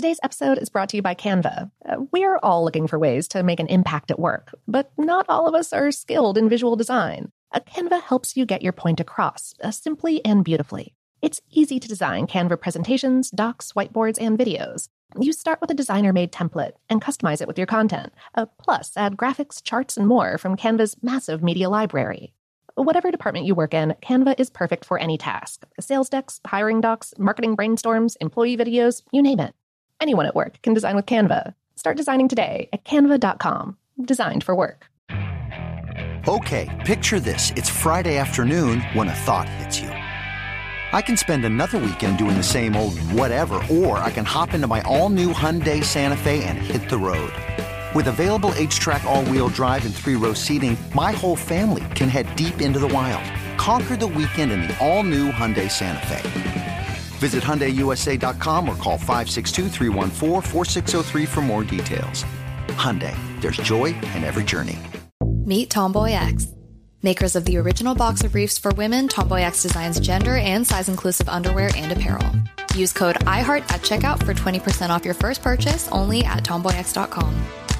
Today's episode is brought to you by Canva. We're all looking for ways to make an impact at work, but not all of us are skilled in visual design. Canva helps you get your point across, simply and beautifully. It's easy to design Canva presentations, docs, whiteboards, and videos. You start with a designer-made template and customize it with your content. Plus, add graphics, charts, and more from Canva's massive media library. Whatever department you work in, Canva is perfect for any task. Sales decks, hiring docs, marketing brainstorms, employee videos, you name it. Anyone at work can design with Canva. Start designing today at canva.com. Designed for work. Okay, picture this. It's Friday afternoon when a thought hits you. I can spend another weekend doing the same old whatever, or I can hop into my all-new Hyundai Santa Fe and hit the road. With available H-Track all-wheel drive and 3-row seating, my whole family can head deep into the wild. Conquer the weekend in the all-new Hyundai Santa Fe. Visit HyundaiUSA.com or call 562-314-4603 for more details. Hyundai, there's joy in every journey. Meet Tomboy X. Makers of the original boxer briefs for women, Tomboy X designs gender and size-inclusive underwear and apparel. Use code IHEART at checkout for 20% off your first purchase only at TomboyX.com.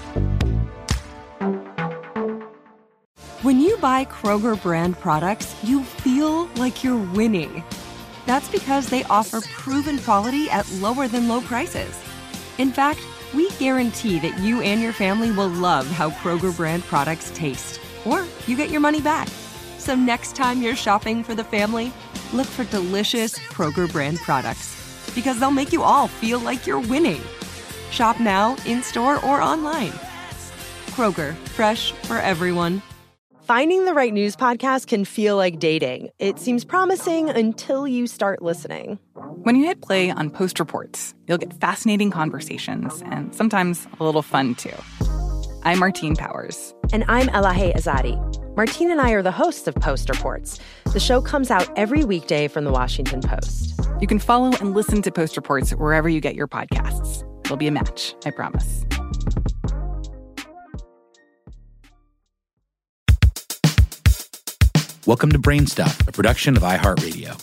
When you buy Kroger brand products, you feel like you're winning. That's because they offer proven quality at lower than low prices. In fact, we guarantee that you and your family will love how Kroger brand products taste, or you get your money back. So next time you're shopping for the family, look for delicious Kroger brand products, because they'll make you all feel like you're winning. Shop now, in-store, or online. Kroger, fresh for everyone. Finding the right news podcast can feel like dating. It seems promising until you start listening. When you hit play on Post Reports, you'll get fascinating conversations and sometimes a little fun, too. I'm Martine Powers. And I'm Elahe Azadi. Martine and I are the hosts of Post Reports. The show comes out every weekday from the Washington Post. You can follow and listen to Post Reports wherever you get your podcasts. It'll be a match, I promise. Welcome to Brainstuff, a production of iHeartRadio.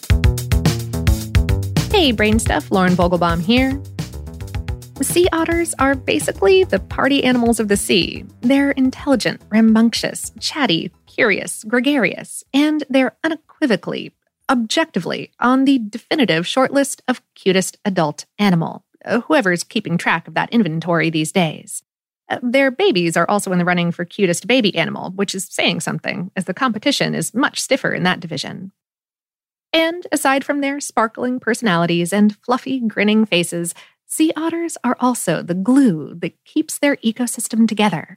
Hey, Brainstuff, Lauren Vogelbaum here. Sea otters are basically the party animals of the sea. They're intelligent, rambunctious, chatty, curious, gregarious, and they're unequivocally, objectively, on the definitive shortlist of cutest adult animal, whoever's keeping track of that inventory these days. Their babies are also in the running for cutest baby animal, which is saying something, as the competition is much stiffer in that division. And aside from their sparkling personalities and fluffy, grinning faces, sea otters are also the glue that keeps their ecosystem together.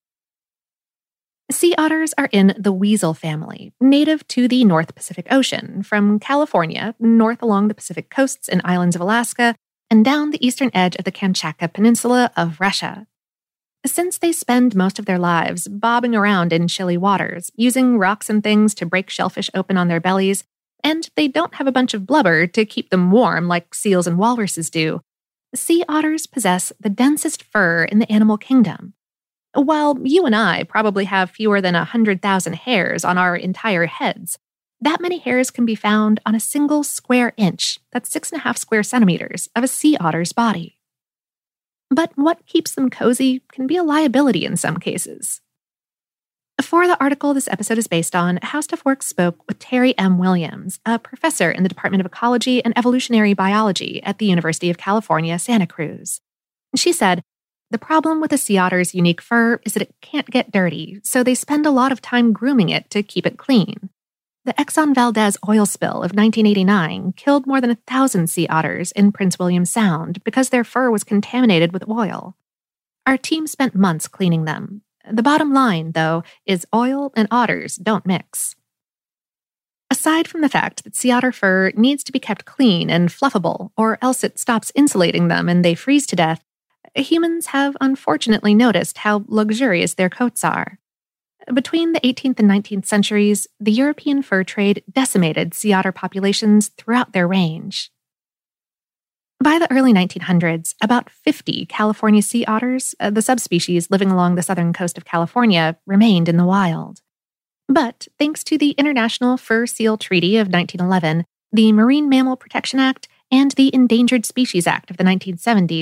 Sea otters are in the weasel family, native to the North Pacific Ocean, from California, north along the Pacific coasts and islands of Alaska, and down the eastern edge of the Kamchatka Peninsula of Russia. Since they spend most of their lives bobbing around in chilly waters, using rocks and things to break shellfish open on their bellies, and they don't have a bunch of blubber to keep them warm like seals and walruses do, sea otters possess the densest fur in the animal kingdom. While you and I probably have fewer than 100,000 hairs on our entire heads, that many hairs can be found on a single square inch, that's 6.5 square centimeters, of a sea otter's body. But what keeps them cozy can be a liability in some cases. For the article this episode is based on, How Stuff Works spoke with Terry M. Williams, a professor in the Department of Ecology and Evolutionary Biology at the University of California, Santa Cruz. She said, the problem with a sea otter's unique fur is that it can't get dirty, so they spend a lot of time grooming it to keep it clean. The Exxon Valdez oil spill of 1989 killed more than 1,000 sea otters in Prince William Sound because their fur was contaminated with oil. Our team spent months cleaning them. The bottom line, though, is oil and otters don't mix. Aside from the fact that sea otter fur needs to be kept clean and fluffable, or else it stops insulating them and they freeze to death, humans have unfortunately noticed how luxurious their coats are. Between the 18th and 19th centuries, the European fur trade decimated sea otter populations throughout their range. By the early 1900s, about 50 California sea otters, the subspecies living along the southern coast of California, remained in the wild. But thanks to the International Fur Seal Treaty of 1911, the Marine Mammal Protection Act, and the Endangered Species Act of the 1970s,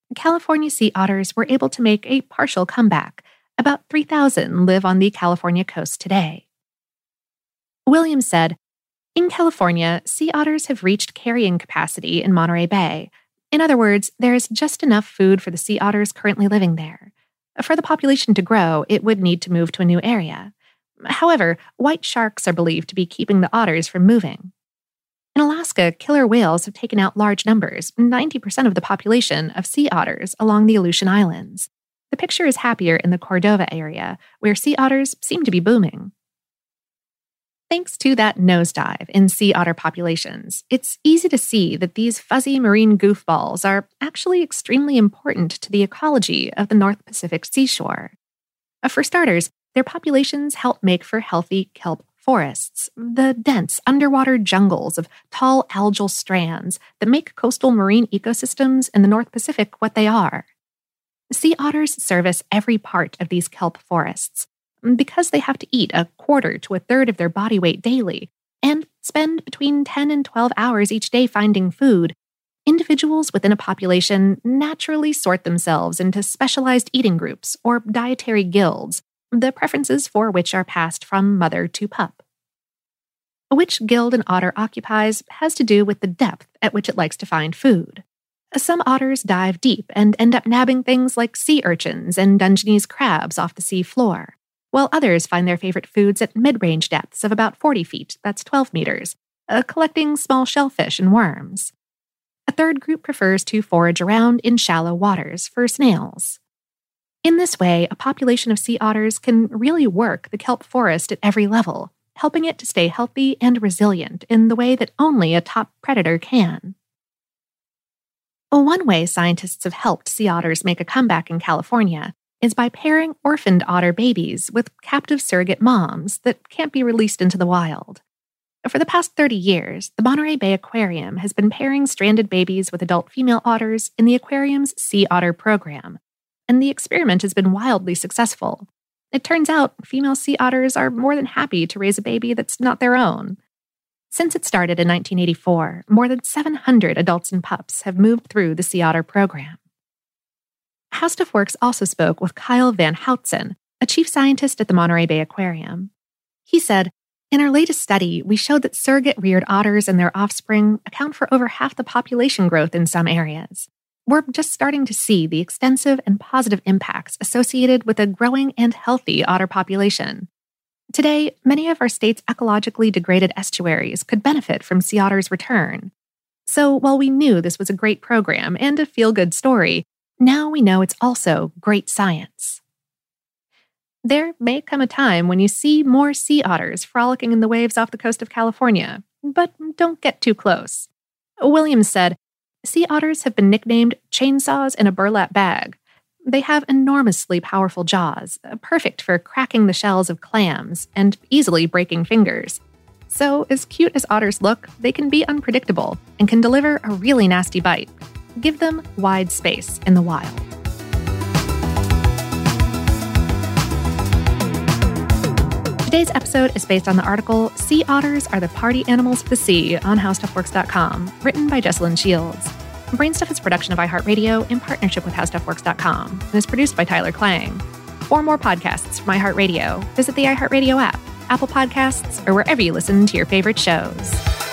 California sea otters were able to make a partial comeback. About 3,000 live on the California coast today. Williams said, "In California, sea otters have reached carrying capacity in Monterey Bay. In other words, there is just enough food for the sea otters currently living there. For the population to grow, it would need to move to a new area. However, white sharks are believed to be keeping the otters from moving. In Alaska, killer whales have taken out large numbers, 90% of the population of sea otters along the Aleutian Islands. The picture is happier in the Cordova area, where sea otters seem to be booming." Thanks to that nosedive in sea otter populations, it's easy to see that these fuzzy marine goofballs are actually extremely important to the ecology of the North Pacific seashore. For starters, their populations help make for healthy kelp forests, the dense underwater jungles of tall algal strands that make coastal marine ecosystems in the North Pacific what they are. Sea otters service every part of these kelp forests because they have to eat a quarter to a third of their body weight daily and spend between 10 and 12 hours each day finding food. Individuals within a population naturally sort themselves into specialized eating groups or dietary guilds, the preferences for which are passed from mother to pup. Which guild an otter occupies has to do with the depth at which it likes to find food. Some otters dive deep and end up nabbing things like sea urchins and Dungeness crabs off the sea floor, while others find their favorite foods at mid-range depths of about 40 feet, that's 12 meters, collecting small shellfish and worms. A third group prefers to forage around in shallow waters for snails. In this way, a population of sea otters can really work the kelp forest at every level, helping it to stay healthy and resilient in the way that only a top predator can. One way scientists have helped sea otters make a comeback in California is by pairing orphaned otter babies with captive surrogate moms that can't be released into the wild. For the past 30 years, the Monterey Bay Aquarium has been pairing stranded babies with adult female otters in the aquarium's Sea Otter program, and the experiment has been wildly successful. It turns out female sea otters are more than happy to raise a baby that's not their own. Since it started in 1984, more than 700 adults and pups have moved through the Sea Otter program. How Stuff Works also spoke with Kyle Van Houtsen, a chief scientist at the Monterey Bay Aquarium. He said, "In our latest study, we showed that surrogate-reared otters and their offspring account for over half the population growth in some areas. We're just starting to see the extensive and positive impacts associated with a growing and healthy otter population. Today, many of our state's ecologically degraded estuaries could benefit from sea otters' return. So while we knew this was a great program and a feel-good story, now we know it's also great science." There may come a time when you see more sea otters frolicking in the waves off the coast of California, but don't get too close. Williams said, "Sea otters have been nicknamed chainsaws in a burlap bag. They have enormously powerful jaws, perfect for cracking the shells of clams and easily breaking fingers. So, as cute as otters look, they can be unpredictable and can deliver a really nasty bite. Give them wide space in the wild." Today's episode is based on the article "Sea Otters Are the Party Animals of the Sea" on HowStuffWorks.com, written by Jessalyn Shields. Brainstuff is a production of iHeartRadio in partnership with HowStuffWorks.com and is produced by Tyler Klang. For more podcasts from iHeartRadio, visit the iHeartRadio app, Apple Podcasts, or wherever you listen to your favorite shows.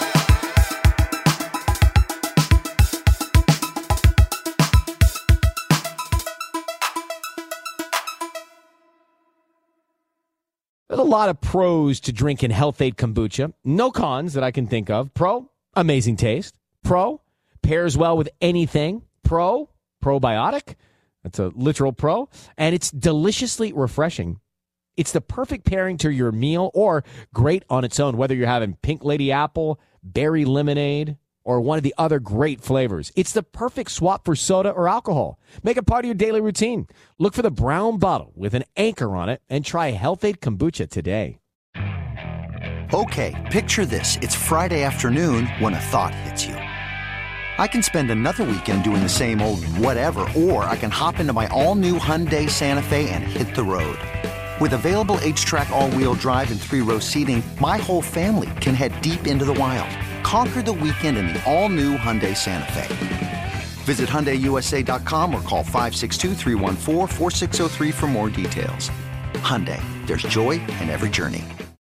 There's a lot of pros to drinking Health-Ade kombucha. No cons that I can think of. Pro, amazing taste. Pro, pairs well with anything. Pro, probiotic. That's a literal pro. And it's deliciously refreshing. It's the perfect pairing to your meal or great on its own, whether you're having pink lady apple, berry lemonade, or one of the other great flavors. It's the perfect swap for soda or alcohol. Make it part of your daily routine. Look for the brown bottle with an anchor on it and try Health-Ade kombucha today. Okay, picture this. It's Friday afternoon when a thought hits you. I can spend another weekend doing the same old whatever, or I can hop into my all-new Hyundai Santa Fe and hit the road. With available H-Track all-wheel drive and 3-row seating, my whole family can head deep into the wild. Conquer the weekend in the all-new Hyundai Santa Fe. Visit HyundaiUSA.com or call 562-314-4603 for more details. Hyundai, there's joy in every journey.